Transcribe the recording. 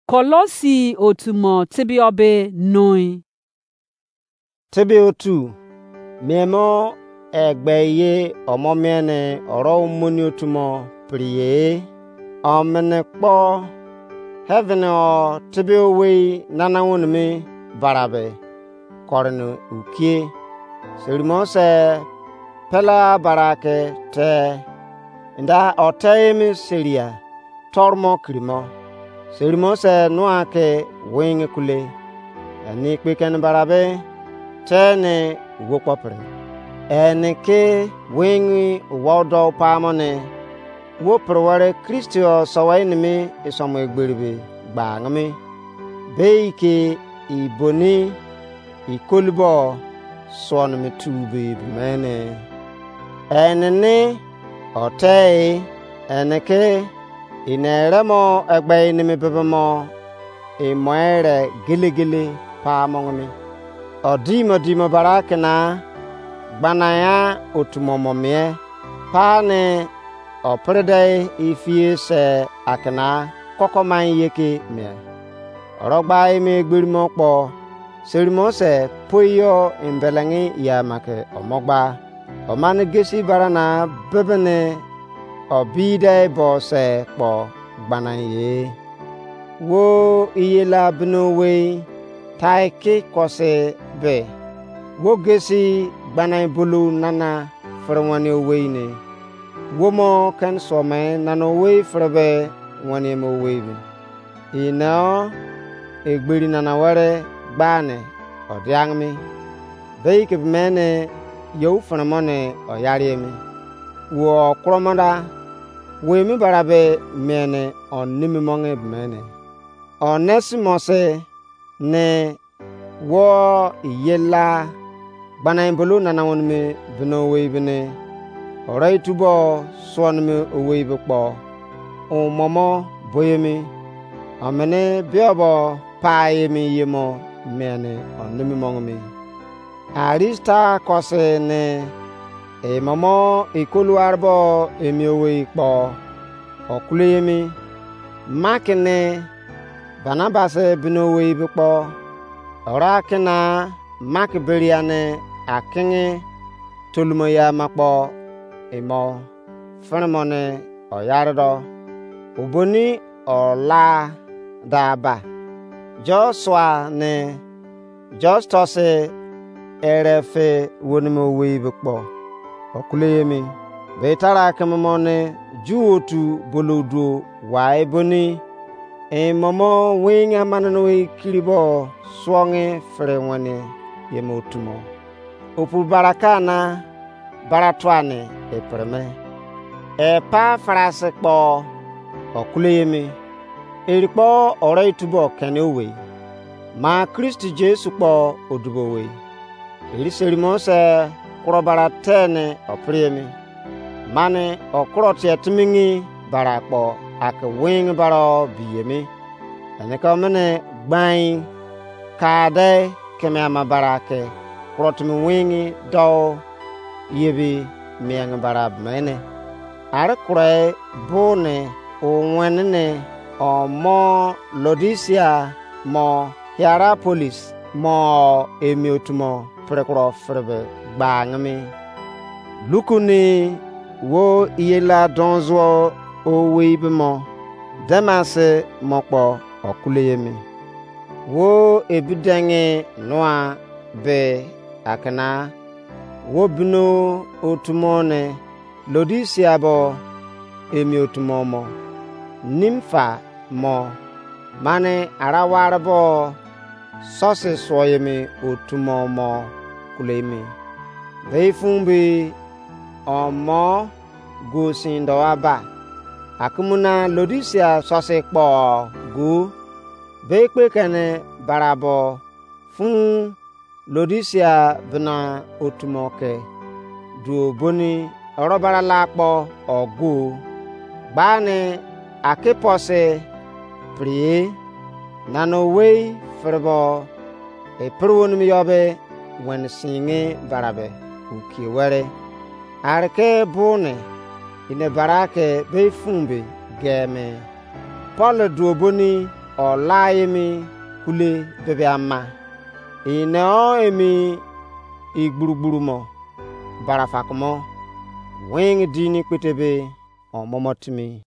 Kolosi otumo tibiobe noi. Tibi otu miemo egbeye omomiene oro muni otumo priye omene kpo heaven o tibi owe nanawunmi barabe kornu ukie serimose pela barake te nda otemi seria tormo krimo serimose nuake wing kule ani kpeken barabe tene wokpopre enike wingi wodo pamone wo proware Kristio sawainimi isomo egberbe gbangmi beike iboni ikolbo sonmi tube bmene enene otei enike ineremo egbainimi bebemo imoere giligili pamongmi odimo barakna gbanaya otumomomie pane oprede ifie se akna kokoman yeke me orogba ime gbirimo kpo serimose poyo imbelengi yamake omogba oman gesi barana bebene obide bose kpo gbanaye wo iyela bnowe taiki kose be wo gesi gbanai bulu nana frwani weine womo kan some nano we frebe wani mo weine ina egberi nana ware gbane odiangmi beike bmene yo frmone oyariemi wo kromada we mi barabe mene onnimi monge bmene onesimose ne wo yela gbanai bulu nana wonmi bno weibne orai tubo sonmi oweibe kpo momo boyemi amene biobo paayemi yemo mene onnimi mongmi arista kose ne momo ikoluarbo emi owei kpo okuleyemi makine Barnabas bino weibe kpo orakina makberiane akinge tolmoya makpo imo fenmone oyardo uboni ola daba Joshua ne Justus erefe wonmo weibe kpo okuleyemi betara kemone juotu bolodu waiboni momo winga mananoi kiribo swonge frewani yemotumo opu barakana baratwane epreme pa frase kpo okuleyemi erikpo orai tubo kenewe ma Kristi Jesu kpo odubowe eriserimose kurobara tene opriemi mane okrotietmingi barakpo ak wing baro biyemi aneka mene gbain kade kemama barake krotmi wingi do yebi miang barab mene ar kure bone o wenene o mo Lodisia mo Hierapolis mo emiotumo prekro frebe gbangmi lukuni wo iyela donzo o weibemo demase mokpo okuleyemi wo ebidenge noa be akana wo bino otumone Lodisia bo emi otumomo nimfa mo mane arawarbo sose soyemi otumomo kuleyemi beifumbi omo gusindo aba akumuna Lodisia sose kpo gu beikpe kene barabo fun Lodisia bna otumoke duoboni orobara lakpo ogu gbane akipose prie nanowei frebo eprwonmi yobe wen singe barabe ukiwere arke bune ine barake beifumbi geme Paul duoboni ọ̀láyémi kule bebe ama ine emi igburugburu mo barafak mo wing dini kwetebe omomotimi.